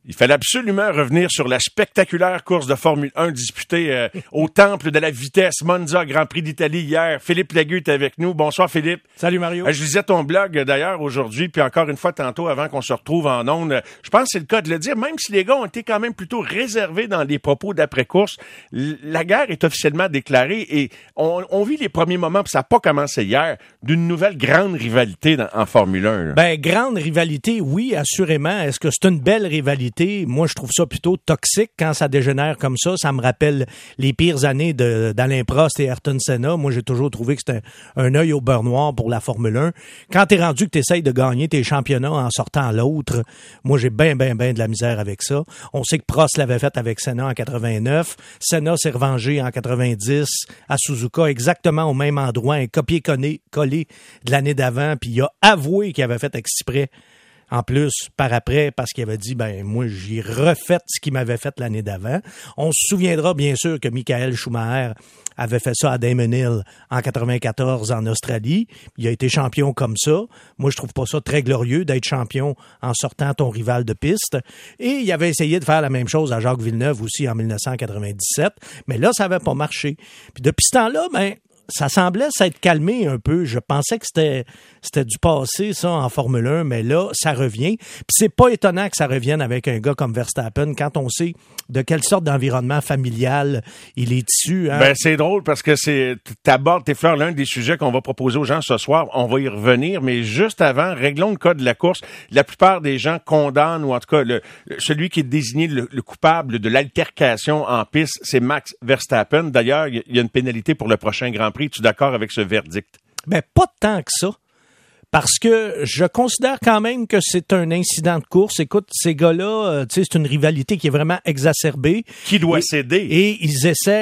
Il fallait absolument revenir sur la spectaculaire course de Formule 1 disputée au temple de la vitesse Monza Grand Prix d'Italie hier. Philippe Lagu est avec nous. Bonsoir Philippe. Salut Mario. Je lisais ton blog d'ailleurs aujourd'hui, puis encore une fois tantôt avant qu'on se retrouve en ondes. Je pense que c'est le cas de le dire, même si les gars ont été quand même plutôt réservés dans les propos d'après-course, la guerre est officiellement déclarée et on vit les premiers moments, puis ça n'a pas commencé hier, d'une nouvelle grande rivalité en Formule 1. Là. Ben, grande rivalité, oui, assurément. Est-ce que c'est une belle rivalité? Moi, je trouve ça plutôt toxique quand ça dégénère comme ça. Ça me rappelle les pires années d'Alain Prost et Ayrton Senna. Moi, j'ai toujours trouvé que c'était un œil au beurre noir pour la Formule 1. Quand t'es rendu que t'essayes de gagner tes championnats en sortant l'autre, moi, j'ai ben de la misère avec ça. On sait que Prost l'avait fait avec Senna en 89. Senna s'est revengé en 90 à Suzuka, exactement au même endroit, un copier-collé de l'année d'avant, puis il a avoué qu'il avait fait exprès. En plus, par après, parce qu'il avait dit, moi, j'ai refait ce qu'il m'avait fait l'année d'avant. On se souviendra, bien sûr, que Michael Schumacher avait fait ça à Damon Hill en 94 en Australie. Il a été champion comme ça. Moi, je trouve pas ça très glorieux d'être champion en sortant ton rival de piste. Et il avait essayé de faire la même chose à Jacques Villeneuve aussi en 1997. Mais là, ça avait pas marché. Puis depuis ce temps-là, ça semblait s'être calmé un peu. Je pensais que c'était du passé, ça, en Formule 1, mais là, ça revient. Puis c'est pas étonnant que ça revienne avec un gars comme Verstappen quand on sait de quelle sorte d'environnement familial il est issu. Hein? C'est drôle parce que t'abordes, Fleur, l'un des sujets qu'on va proposer aux gens ce soir. On va y revenir, mais juste avant, réglons le cas de la course. La plupart des gens condamnent, ou en tout cas, celui qui est désigné le coupable de l'altercation en piste, c'est Max Verstappen. D'ailleurs, il y a une pénalité pour le prochain Grand Prix. Es-tu d'accord avec ce verdict? Pas tant que ça. Parce que je considère quand même que c'est un incident de course. Écoute, ces gars-là, c'est une rivalité qui est vraiment exacerbée. Qui doit céder? Et ils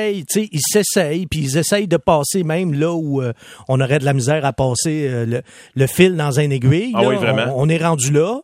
s'essayent, puis ils essayent de passer même là où on aurait de la misère à passer le fil dans un aiguille. Ah là, oui, vraiment? On est rendu là.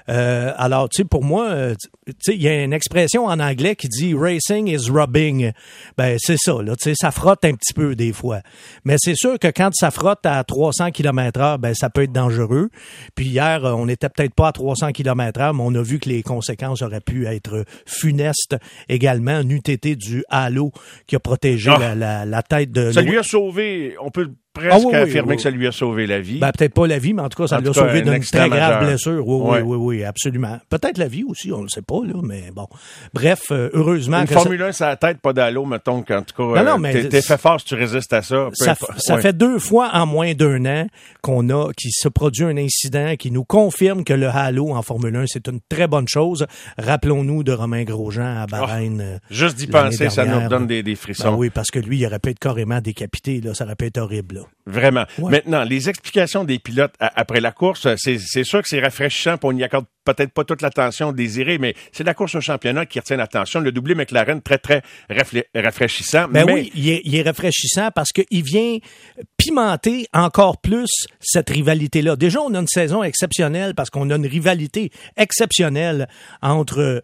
Alors, pour moi, il y a une expression en anglais qui dit « racing is rubbing ». C'est ça, là. Ça frotte un petit peu des fois. Mais c'est sûr que quand ça frotte à 300 km/h, ça peut être dangereux. Puis hier, on n'était peut-être pas à 300 km/h, mais on a vu que les conséquences auraient pu être funestes également. Un UTT du halo qui a protégé la tête de... Ça lui a sauvé, on peut presque affirmer que ça lui a sauvé la vie. Peut-être pas la vie, mais en tout cas, ça l'a sauvé d'une très grave blessure. Oui, absolument. Peut-être la vie aussi, on ne le sait pas, là, mais bon. Bref, heureusement... Une Formule 1, ça a tête, pas d'halo, mettons, qu'en tout cas, t'es fait fort si tu résistes à ça. Ça fait 2 fois en moins d'1 an qu'il se produit un incident qui nous confirme que le halo en Formule 1, c'est une très bonne chose. Rappelons-nous de Romain Grosjean à Bahreïn. Juste d'y penser, ça nous donne des frissons. Oui, parce que lui, il aurait pu être carrément décapité, là. Ça aurait pu être horrible, là. Vraiment. Ouais. Maintenant, les explications des pilotes après la course, c'est sûr que c'est rafraîchissant, puis on n'y accorde peut-être pas toute l'attention désirée, mais c'est la course au championnat qui retient l'attention. Le doublé McLaren, très, très rafraîchissant. Oui, il est rafraîchissant parce qu'il vient pimenter encore plus cette rivalité-là. Déjà, on a une saison exceptionnelle parce qu'on a une rivalité exceptionnelle entre...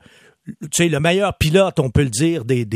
le meilleur pilote, on peut le dire, des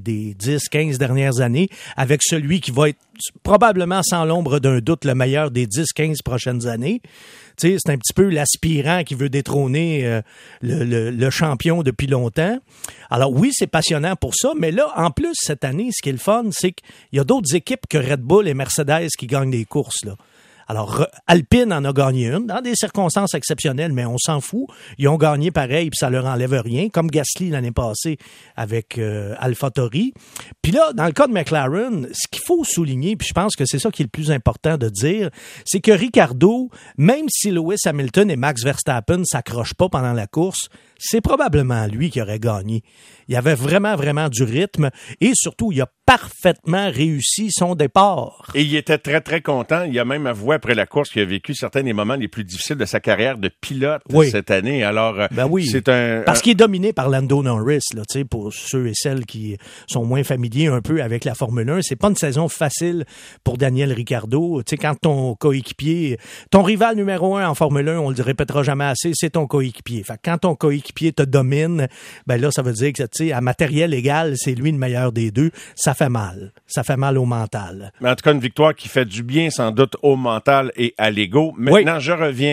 10-15 dernières années, avec celui qui va être probablement sans l'ombre d'un doute le meilleur des 10-15 prochaines années. C'est un petit peu l'aspirant qui veut détrôner le champion depuis longtemps. Alors oui, c'est passionnant pour ça, mais là, en plus, cette année, ce qui est le fun, c'est qu'il y a d'autres équipes que Red Bull et Mercedes qui gagnent des courses, là. Alors, Alpine en a gagné une, dans des circonstances exceptionnelles, mais on s'en fout. Ils ont gagné pareil, puis ça leur enlève rien, comme Gasly l'année passée avec AlphaTauri. Puis là, dans le cas de McLaren, ce qu'il faut souligner, puis je pense que c'est ça qui est le plus important de dire, c'est que Ricciardo, même si Lewis Hamilton et Max Verstappen s'accrochent pas pendant la course, c'est probablement lui qui aurait gagné. Il avait vraiment du rythme et surtout, il a parfaitement réussi son départ. Et il était très, très content. Il a même avoué après la course qu'il a vécu certains des moments les plus difficiles de sa carrière de pilote cette année. Alors, c'est parce qu'il est dominé par Lando Norris, là, tu sais, pour ceux et celles qui sont moins familiers un peu avec la Formule 1. C'est pas une saison facile pour Daniel Ricciardo. Tu sais, quand ton coéquipier, ton rival numéro 1 en Formule 1, on le répétera jamais assez, c'est ton coéquipier. Fait que quand ton coéquipier te domine, là, ça veut dire que, tu sais, à matériel égal, c'est lui le meilleur des deux. Ça fait mal. Ça fait mal au mental. Mais en tout cas, une victoire qui fait du bien, sans doute, au mental et à l'ego. Maintenant, je reviens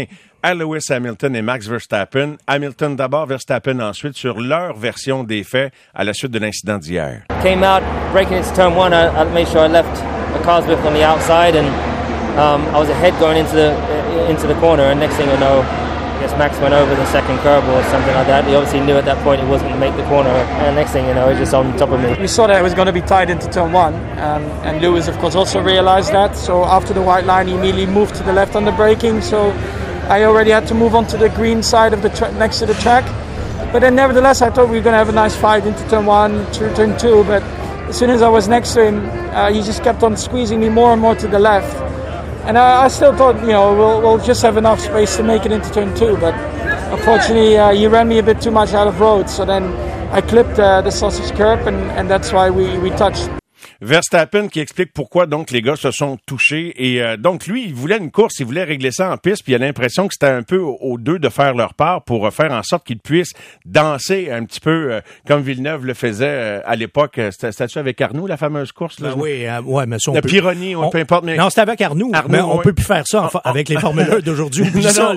à Lewis Hamilton et Max Verstappen. Hamilton d'abord, Verstappen ensuite, sur leur version des faits à la suite de l'incident d'hier. Came out, braking into turn one, I made sure I left the car's width on the outside, and I was ahead going into the corner, and next thing you know, I guess Max went over the second curb or something like that. He obviously knew at that point he wasn't going to make the corner, and next thing you know, he was just on top of me. We saw that it was going to be tied into turn one, and Lewis, of course, also realized that. So after the white line, he immediately moved to the left on the braking. So I already had to move on to the green side of the next to the track. But then, nevertheless, I thought we were going to have a nice fight into turn one, through turn two. But as soon as I was next to him, he just kept on squeezing me more and more to the left. And I still thought, we'll just have enough space to make it into turn two. But unfortunately, he ran me a bit too much out of road. So then I clipped the sausage curb, and that's why we touched. Verstappen qui explique pourquoi donc les gars se sont touchés et donc lui il voulait une course, il voulait régler ça en piste puis il a l'impression que c'était un peu aux deux de faire leur part pour faire en sorte qu'ils puissent danser un petit peu comme Villeneuve le faisait à l'époque. C'était-tu avec Arnoux la fameuse course là? Ben oui, ouais, mais ça, la Pyronie, peu importe. Mais... Non, c'était avec Arnoux, mais on peut plus faire ça avec les Formule 1 d'aujourd'hui. Oublie ça.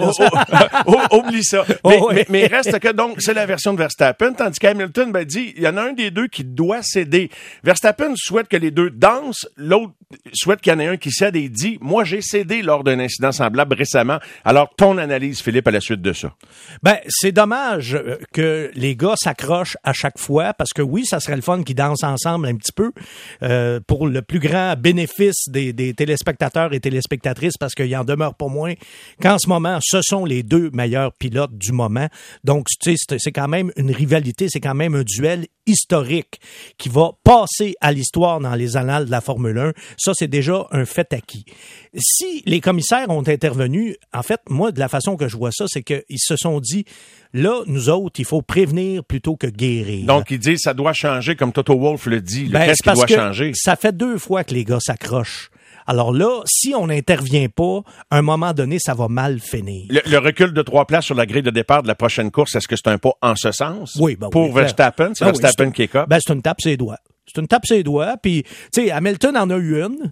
Oublie ça. Mais reste que donc c'est la version de Verstappen, tandis qu'Hamilton dit il y en a un des deux qui doit céder. Verstappen souhaite que les deux dansent, l'autre souhaite qu'il y en ait un qui cède et dit « Moi, j'ai cédé lors d'un incident semblable récemment. » Alors, ton analyse, Philippe, à la suite de ça? Ben, c'est dommage que les gars s'accrochent à chaque fois, parce que oui, ça serait le fun qu'ils dansent ensemble un petit peu pour le plus grand bénéfice des téléspectateurs et téléspectatrices, parce qu'il en demeure pas moins qu'en ce moment, ce sont les deux meilleurs pilotes du moment. Donc, tu sais, c'est quand même une rivalité, c'est quand même un duel historique qui va passer à l'histoire dans les annales de la Formule 1. Ça, c'est déjà un fait acquis. Si les commissaires ont intervenu, en fait, moi, de la façon que je vois ça, c'est qu'ils se sont dit, là, nous autres, il faut prévenir plutôt que guérir. Donc, ils disent, ça doit changer, comme Toto Wolff le dit. Qu'est-ce qui doit changer? Ça fait 2 fois que les gars s'accrochent. Alors là, si on n'intervient pas, à un moment donné, ça va mal finir. Le recul de 3 places sur la grille de départ de la prochaine course, est-ce que c'est un pas en ce sens? Oui, pour Verstappen, c'est Verstappen qui est cop. Ben, c'est une tape sur les doigts. C'est une tape sur les doigts. Puis, tu sais, Hamilton en a eu une.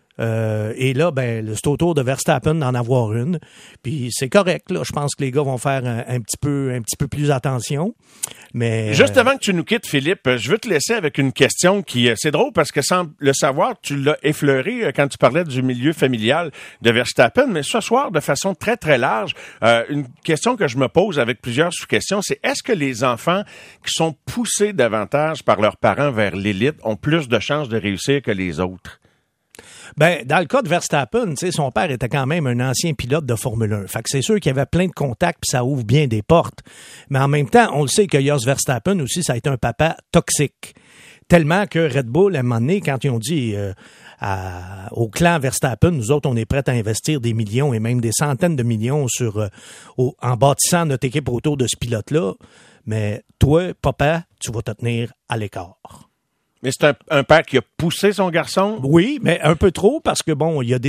Et là, ben, c'est au tour de Verstappen d'en avoir une. Puis c'est correct, là. Je pense que les gars vont faire un petit peu plus attention. Mais juste avant que tu nous quittes, Philippe, je veux te laisser avec une question qui, c'est drôle parce que sans le savoir, tu l'as effleuré quand tu parlais du milieu familial de Verstappen. Mais ce soir, de façon très, très large, une question que je me pose avec plusieurs sous-questions, c'est est-ce que les enfants qui sont poussés davantage par leurs parents vers l'élite ont plus de chances de réussir que les autres? Ben, dans le cas de Verstappen, tu sais, son père était quand même un ancien pilote de Formule 1. Fait que c'est sûr qu'il y avait plein de contacts puis ça ouvre bien des portes. Mais en même temps, on le sait que Jos Verstappen aussi, ça a été un papa toxique. Tellement que Red Bull, à un moment donné, quand ils ont dit au clan Verstappen, nous autres, on est prêts à investir des millions et même des centaines de millions en bâtissant notre équipe autour de ce pilote-là. Mais toi, papa, tu vas te tenir à l'écart. Mais c'est un père qui a poussé son garçon? Oui, mais un peu trop parce que bon, il y a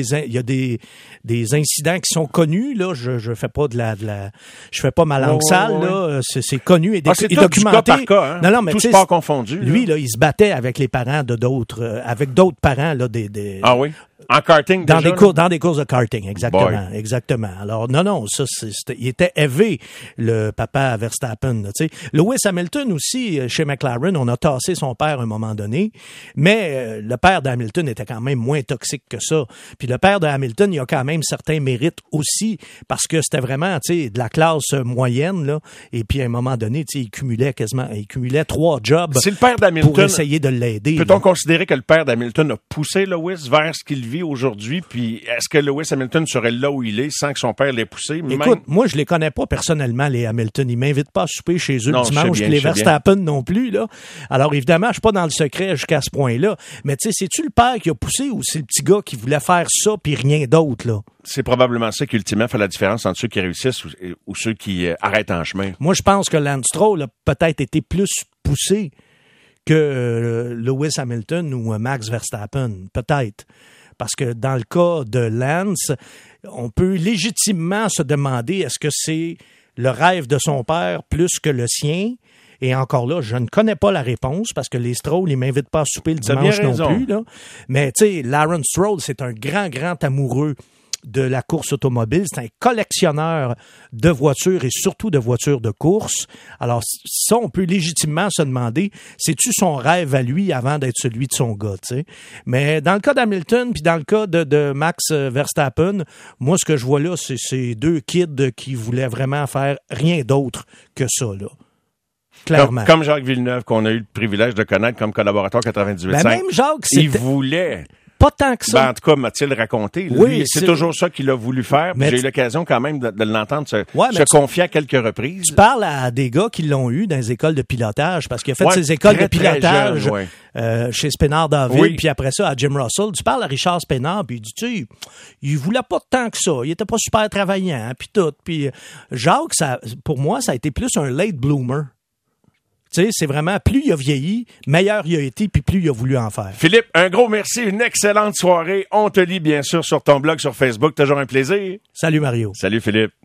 des incidents qui sont connus là, je fais pas je fais pas ma langue sale là, c'est connu et c'est documenté. Du cas par cas, hein? Non, mais tout sport confondu. Lui là, il se battait avec les parents de d'autres avec d'autres parents là Ah oui. En karting dans déjà, des courses de karting, exactement. Alors non, ça il était élevé le papa Verstappen, tu sais. Lewis Hamilton aussi chez McLaren, on a tassé son père à un moment donné, mais le père d'Hamilton était quand même moins toxique que ça. Puis le père de Hamilton, il a quand même certains mérites aussi parce que c'était vraiment, tu sais, de la classe moyenne là, et puis à un moment donné, tu sais, il cumulait 3 jobs. C'est le père d'Hamilton pour essayer de l'aider. Peut-on considérer que le père d'Hamilton a poussé Lewis vers ce qu'il vit aujourd'hui, puis est-ce que Lewis Hamilton serait là où il est sans que son père l'ait poussé? Écoute, moi, je les connais pas personnellement, les Hamilton. Ils m'invitent pas à souper chez eux le dimanche, puis les Verstappen non plus, là. Alors, évidemment, je suis pas dans le secret jusqu'à ce point-là. Mais tu sais, c'est-tu le père qui a poussé ou c'est le petit gars qui voulait faire ça puis rien d'autre, là? C'est probablement ça qui, ultimement, fait la différence entre ceux qui réussissent ou ceux qui arrêtent en chemin. Moi, je pense que Lance Stroll a peut-être été plus poussé que Lewis Hamilton ou Max Verstappen. Peut-être. Parce que dans le cas de Lance, on peut légitimement se demander est-ce que c'est le rêve de son père plus que le sien? Et encore là, je ne connais pas la réponse parce que les Stroll, ils m'invitent pas à souper le dimanche non plus. Là. Mais tu sais, Lawrence Stroll, c'est un grand amoureux de la course automobile. C'est un collectionneur de voitures et surtout de voitures de course. Alors, ça, on peut légitimement se demander, c'est-tu son rêve à lui avant d'être celui de son gars, tu sais? Mais dans le cas d'Hamilton puis dans le cas de Max Verstappen, moi, ce que je vois là, c'est ces deux kids qui voulaient vraiment faire rien d'autre que ça, là. Clairement. Comme Jacques Villeneuve, qu'on a eu le privilège de connaître comme collaborateur 98.5. Ben même Jacques, il voulait... Pas tant que ça. Ben, en tout cas, m'a-t-il raconté. Oui, lui, c'est toujours ça qu'il a voulu faire. J'ai eu l'occasion quand même de l'entendre se confier à quelques reprises. Tu parles à des gars qui l'ont eu dans les écoles de pilotage, parce qu'il a fait ses écoles de pilotage chez Spénard David, puis après ça, à Jim Russell. Tu parles à Richard Spénard, puis il dit, tu sais, il voulait pas tant que ça. Il était pas super travaillant, puis tout. Puis Jacques, pour moi, ça a été plus un late bloomer. Tu sais, c'est vraiment, plus il a vieilli, meilleur il a été, puis plus il a voulu en faire. Philippe, un gros merci, une excellente soirée. On te lit, bien sûr, sur ton blog, sur Facebook. Toujours un plaisir. Salut, Mario. Salut, Philippe.